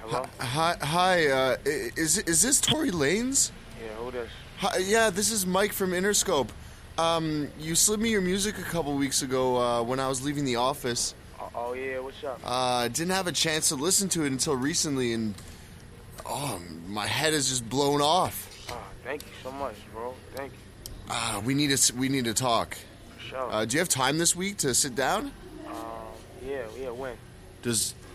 Hello? Hi. Is this Tory Lanez? Yeah, who this? Hi, yeah, this is Mike from Interscope. You slid me your music a couple weeks ago when I was leaving the office. Oh yeah, what's up? Didn't have a chance to listen to it until recently, and my head is just blown off. Thank you so much, bro. Thank you. We need to talk. For sure. Do you have time this week to sit down? Yeah, when? Does